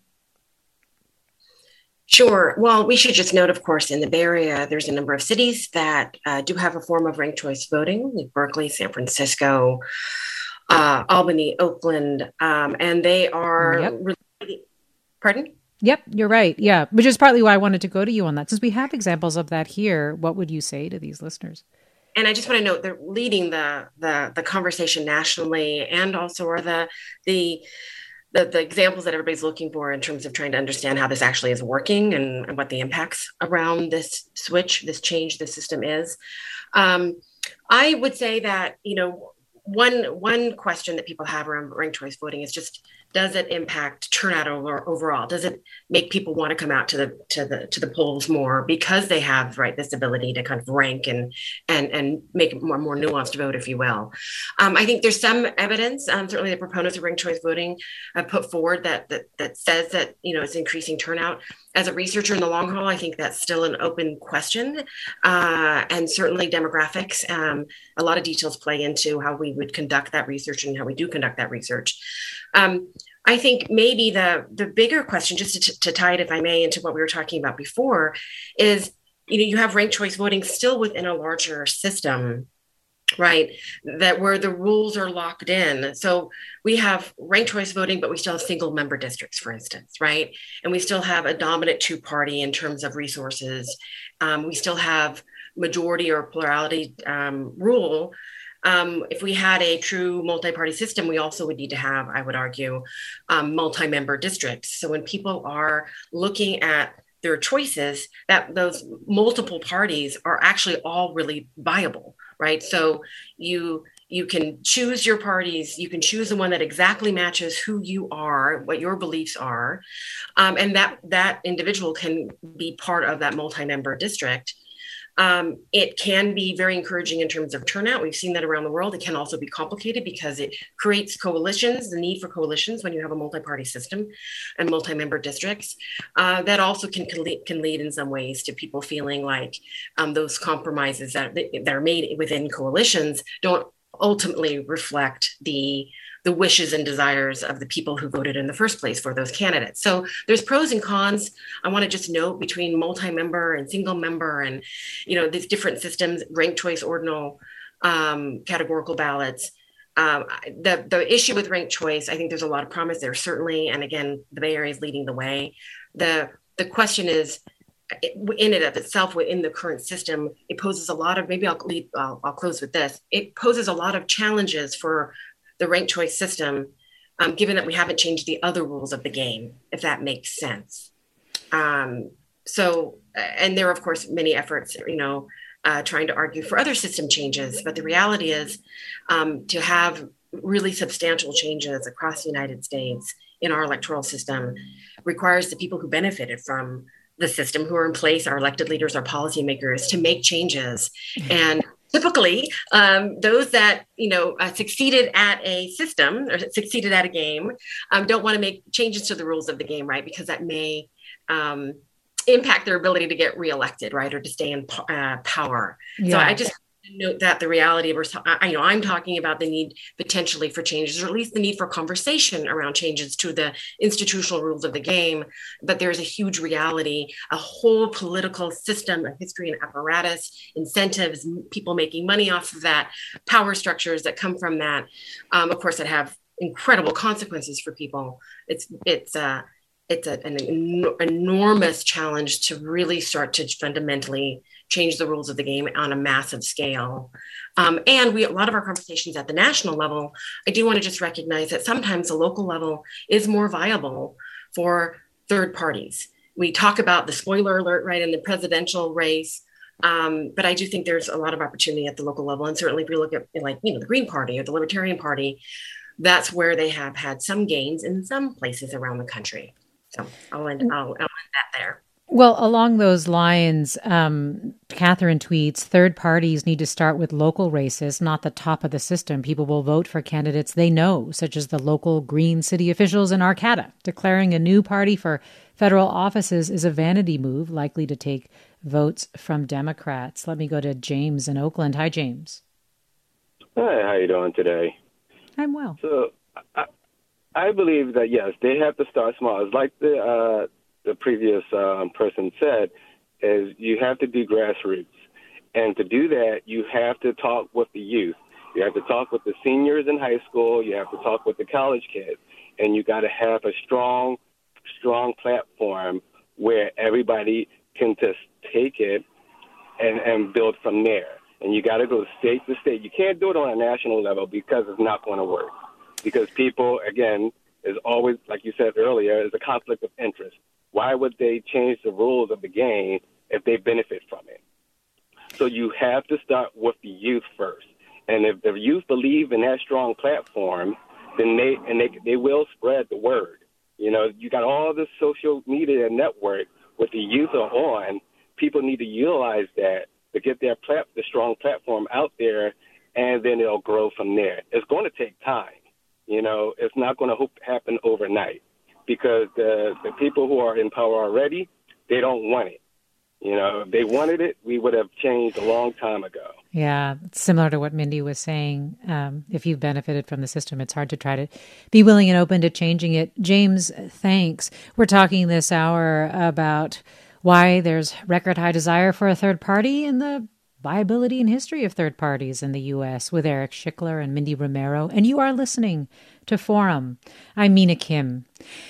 Sure. Well, we should just note, of course, in the Bay Area, there's a number of cities that uh, do have a form of ranked choice voting, like Berkeley, San Francisco, uh, Albany, Oakland, um, and they are...
Yep.
Really, pardon?
Yep, you're right. Yeah, which is partly why I wanted to go to you on that. Since we have examples of that here, what would you say to these listeners?
And I just want to note they're leading the the the conversation nationally, and also are the the the, the examples that everybody's looking for in terms of trying to understand how this actually is working and, and what the impacts around this switch, this change, the system is. Um, I would say that, you know, one one question that people have around ranked choice voting is just, does it impact turnout over, overall? Does it make people want to come out to the to the to the polls more because they have, right, this ability to kind of rank and and and make a more, more nuanced vote, if you will? Um, I think there's some evidence. Um, certainly, the proponents of ranked choice voting have put forward that that that says that, you know, it's increasing turnout. As a researcher in the long haul, I think that's still an open question, uh, and certainly demographics. Um, a lot of details play into how we would conduct that research and how we do conduct that research. Um, I think maybe the the bigger question, just to, to tie it, if I may, into what we were talking about before, is, you know, you have ranked choice voting still within a larger system, right? That where the rules are locked in. So we have ranked choice voting, but we still have single member districts, for instance, right? And we still have a dominant two party in terms of resources. Um, we still have majority or plurality um, rule. Um, if we had a true multi-party system, we also would need to have, I would argue, um, multi-member districts. So when people are looking at their choices, that those multiple parties are actually all really viable, right? So you you can choose your parties, you can choose the one that exactly matches who you are, what your beliefs are, um, and that that individual can be part of that multi-member district. Um, it can be very encouraging in terms of turnout. We've seen that around the world. It can also be complicated because it creates coalitions, the need for coalitions when you have a multi-party system and multi-member districts. Uh, that also can, can, lead, can lead in some ways to people feeling like um, those compromises that, that are made within coalitions don't ultimately reflect the the wishes and desires of the people who voted in the first place for those candidates. So there's pros and cons. I want to just note between multi-member and single member and, you know, these different systems, ranked choice, ordinal, um, categorical ballots. Um, the, the issue with ranked choice, I think there's a lot of promise there, certainly. And again, the Bay Area is leading the way. The, the question is, in and of itself, within the current system, it poses a lot of, maybe I'll, lead, I'll, I'll close with this. It poses a lot of challenges for the ranked choice system, um, given that we haven't changed the other rules of the game, if that makes sense. Um, so, and there are, of course, many efforts, you know, uh, trying to argue for other system changes. But the reality is um, to have really substantial changes across the United States in our electoral system requires the people who benefited from the system, who are in place, our elected leaders, our policymakers, to make changes. And typically, um, those that you know uh, succeeded at a system or succeeded at a game um, don't want to make changes to the rules of the game, right? Because that may um, impact their ability to get reelected, right, or to stay in uh, power. Yeah. So I just note that the reality of, I know I'm talking about the need potentially for changes, or at least the need for conversation around changes to the institutional rules of the game. But there's a huge reality, a whole political system, a history and apparatus, incentives, people making money off of that, power structures that come from that, um, of course, that have incredible consequences for people. It's, it's, uh, it's a, an en- enormous challenge to really start to fundamentally change the rules of the game on a massive scale. Um, and we, a lot of our conversations at the national level, I do want to just recognize that sometimes the local level is more viable for third parties. We talk about the spoiler alert, right, in the presidential race. Um, but I do think there's a lot of opportunity at the local level. And certainly if you look at like, you know, the Green Party or the Libertarian Party, that's where they have had some gains in some places around the country. So I'll end, I'll, I'll end that there.
Well, along those lines, um, Catherine tweets, third parties need to start with local races, not the top of the system. People will vote for candidates they know, such as the local Green city officials in Arcata. Declaring a new party for federal offices is a vanity move, likely to take votes from Democrats. Let me go to James in Oakland. Hi, James.
Hi, how you doing today?
I'm well.
So I, I believe that, yes, they have to start small. It's like the uh, the previous um, person said, is you have to do grassroots. And to do that, you have to talk with the youth. You have to talk with the seniors in high school. You have to talk with the college kids. And you got to have a strong, strong platform where everybody can just take it and, and build from there. And you got to go state to state. You can't do it on a national level because it's not going to work. Because people, again, is always, like you said earlier, is a conflict of interest. Why would they change the rules of the game if they benefit from it? So you have to start with the youth first. And if the youth believe in that strong platform, then they and they they will spread the word. You know, you got all this social media network with the youth are on. People need to utilize that to get their plat- the strong platform out there, and then it'll grow from there. It's going to take time. You know, it's not going to happen overnight because the, the people who are in power already, they don't want it. You know, if they wanted it, we would have changed a long time ago.
Yeah, it's similar to what Mindy was saying. Um, if you've benefited from the system, it's hard to try to be willing and open to changing it. James, thanks. We're talking this hour about why there's record high desire for a third party and the viability and history of third parties in the U S with Eric Schickler and Mindy Romero. And you are listening to Forum. I'm Mina Kim.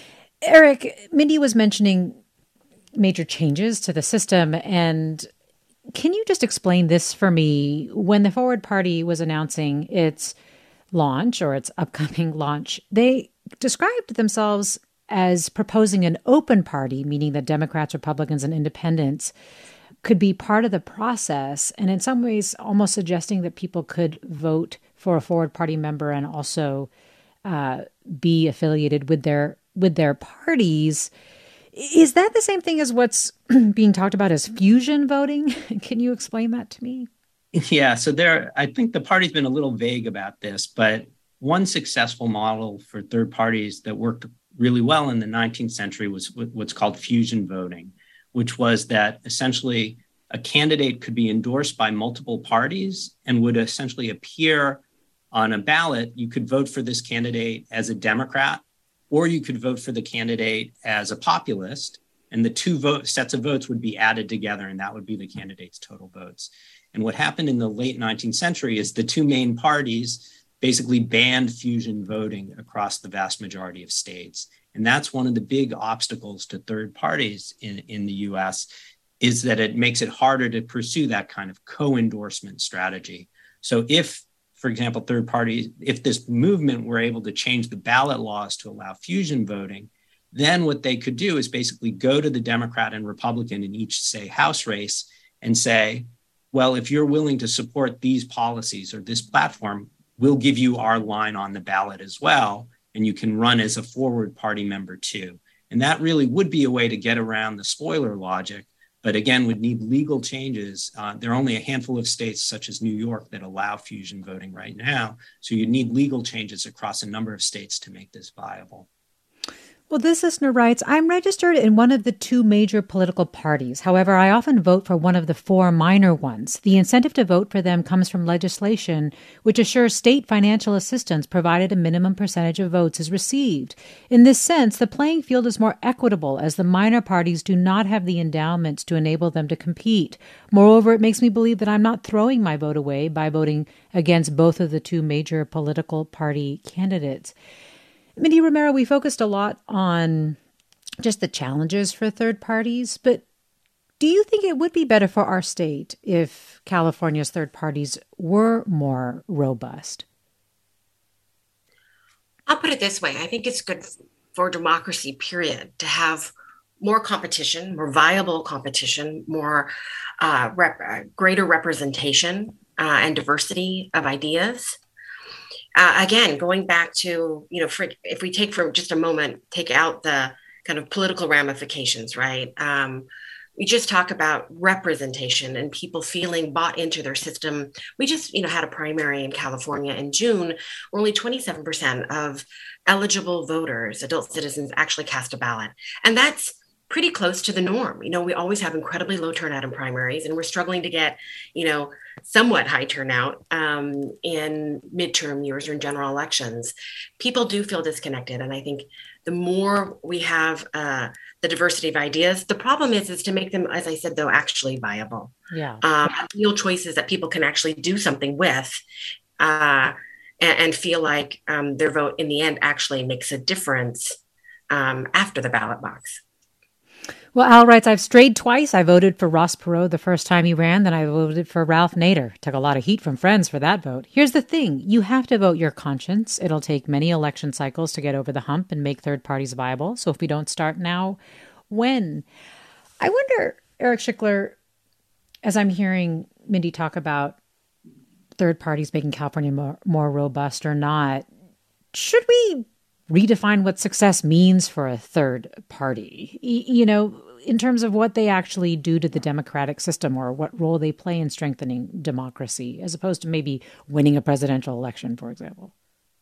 Eric, Mindy was mentioning major changes to the system. And can you just explain this for me? When the Forward Party was announcing its launch or its upcoming launch, they described themselves as proposing an open party, meaning that Democrats, Republicans, and independents could be part of the process, and in some ways almost suggesting that people could vote for a Forward Party member and also uh, be affiliated with their with their parties. Is that the same thing as what's being talked about as fusion voting? Can you explain that to me?
Yeah, so there, I think the party's been a little vague about this, but one successful model for third parties that worked really well in the nineteenth century was what's called fusion voting, which was that essentially a candidate could be endorsed by multiple parties and would essentially appear on a ballot, you could vote for this candidate as a Democrat, or you could vote for the candidate as a populist, and the two vote, sets of votes would be added together, and that would be the candidate's total votes. And what happened in the late nineteenth century is the two main parties basically banned fusion voting across the vast majority of states. And that's one of the big obstacles to third parties in, in the U S, is that it makes it harder to pursue that kind of co-endorsement strategy. So if, for example, third parties, if this movement were able to change the ballot laws to allow fusion voting, then what they could do is basically go to the Democrat and Republican in each, say, House race and say, well, if you're willing to support these policies or this platform, we'll give you our line on the ballot as well, and you can run as a forward party member too. And that really would be a way to get around the spoiler logic, but again, would need legal changes. Uh, there are only a handful of states, such as New York, that allow fusion voting right now. So you need legal changes across a number of states to make this viable.
Well, this listener writes, I'm registered in one of the two major political parties. However, I often vote for one of the four minor ones. The incentive to vote for them comes from legislation which assures state financial assistance provided a minimum percentage of votes is received. In this sense, the playing field is more equitable as the minor parties do not have the endowments to enable them to compete. Moreover, it makes me believe that I'm not throwing my vote away by voting against both of the two major political party candidates. Mindy Romero, we focused a lot on just the challenges for third parties, but do you think it would be better for our state if California's third parties were more robust?
I'll put it this way. I think it's good for democracy, period, to have more competition, more viable competition, more uh, rep- uh, greater representation uh, and diversity of ideas. Uh, again, going back to, you know, for, if we take for just a moment, take out the kind of political ramifications, right? Um, we just talk about representation and people feeling bought into their system. We just, you know, had a primary in California in June where only twenty-seven percent of eligible voters, adult citizens, actually cast a ballot. And that's pretty close to the norm. You know, we always have incredibly low turnout in primaries, and we're struggling to get, you know, somewhat high turnout um, in midterm years or in general elections. People do feel disconnected. And I think the more we have uh, the diversity of ideas, the problem is, is to make them, as I said, though, actually viable.
Yeah.
Um, real choices that people can actually do something with uh, and, and feel like um, their vote in the end actually makes a difference um, after the ballot box.
Well, Al writes, I've strayed twice. I voted for Ross Perot the first time he ran, then I voted for Ralph Nader. Took a lot of heat from friends for that vote. Here's the thing. You have to vote your conscience. It'll take many election cycles to get over the hump and make third parties viable. So if we don't start now, when? I wonder, Eric Schickler, as I'm hearing Mindy talk about third parties making California more, more robust or not, should we redefine what success means for a third party, you know, in terms of what they actually do to the democratic system or what role they play in strengthening democracy, as opposed to maybe winning a presidential election, for example?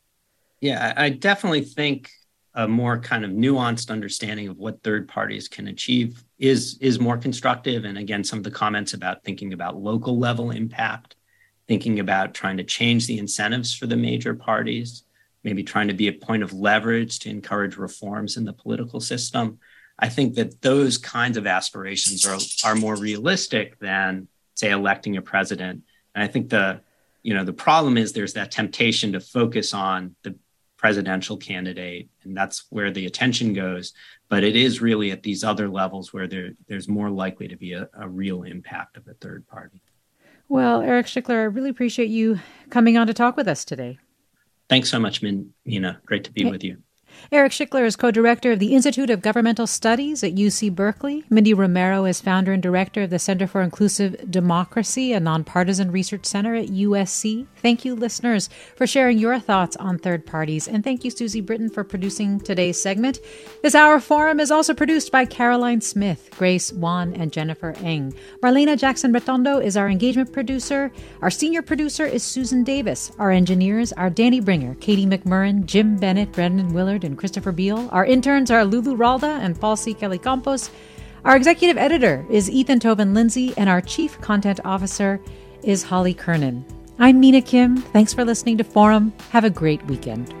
Yeah, I definitely think a more kind of nuanced understanding of what third parties can achieve is, is more constructive. And again, some of the comments about thinking about local level impact, thinking about trying to change the incentives for the major parties, maybe trying to be a point of leverage to encourage reforms in the political system. I think that those kinds of aspirations are, are more realistic than, say, electing a president. And I think the, you know, the problem is there's that temptation to focus on the presidential candidate, and that's where the attention goes. But it is really at these other levels where there, there's more likely to be a, a real impact of a third party.
Well, Eric Schickler, I really appreciate you coming on to talk with us today.
Thanks so much, Min- Mina. Great to be
hey.
with you.
Eric Schickler is co-director of the Institute of Governmental Studies at U C Berkeley. Mindy Romero is founder and director of the Center for Inclusive Democracy, a nonpartisan research center at U S C. Thank you, listeners, for sharing your thoughts on third parties. And thank you, Susie Britton, for producing today's segment. This Hour Forum is also produced by Caroline Smith, Grace Wan, and Jennifer Eng. Marlena Jackson-Retondo is our engagement producer. Our senior producer is Susan Davis. Our engineers are Danny Bringer, Katie McMurrin, Jim Bennett, Brendan Willard, and Christopher Beal. Our interns are Lulu Ralda and Paul C. Kelly Campos. Our executive editor is Ethan Tobin Lindsay, and our chief content officer is Holly Kernan. I'm Mina Kim. Thanks for listening to Forum. Have a great weekend.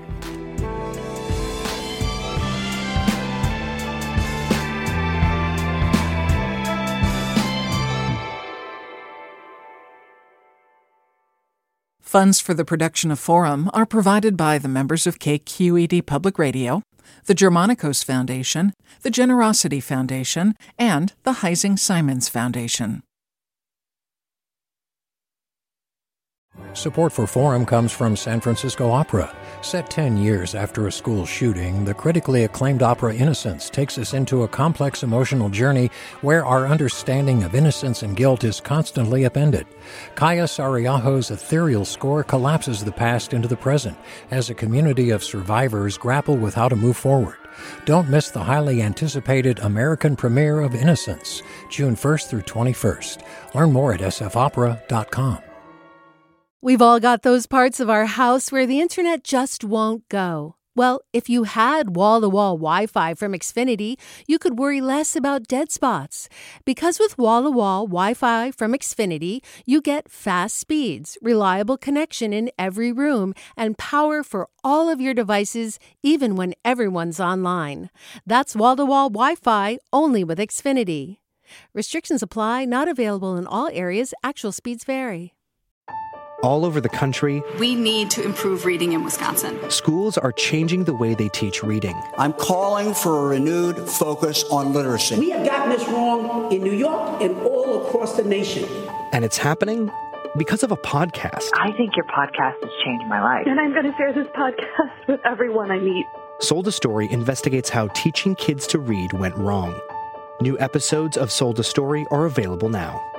Funds for the production of Forum are provided by the members of K Q E D Public Radio, the Germanicos Foundation, the Generosity Foundation, and the Heising Simons Foundation.
Support for Forum comes from San Francisco Opera. Set ten years after a school shooting, the critically acclaimed opera Innocence takes us into a complex emotional journey where our understanding of innocence and guilt is constantly upended. Kaya Sariaho's ethereal score collapses the past into the present as a community of survivors grapple with how to move forward. Don't miss the highly anticipated American premiere of Innocence, June first through twenty-first. Learn more at s f opera dot com.
We've all got those parts of our house where the internet just won't go. Well, if you had wall-to-wall Wi-Fi from Xfinity, you could worry less about dead spots. Because with wall-to-wall Wi-Fi from Xfinity, you get fast speeds, reliable connection in every room, and power for all of your devices, even when everyone's online. That's wall-to-wall Wi-Fi only with Xfinity. Restrictions apply, not available in all areas. Actual speeds vary.
All over the country,
we need to improve reading in Wisconsin.
Schools are changing the way they teach reading.
I'm calling for a renewed focus on literacy.
We have gotten this wrong in New York and all across the nation.
And it's happening because of a podcast.
I think your podcast has changed my life.
And I'm going to share this podcast with everyone I meet.
Sold a Story investigates how teaching kids to read went wrong. New episodes of Sold a Story are available now.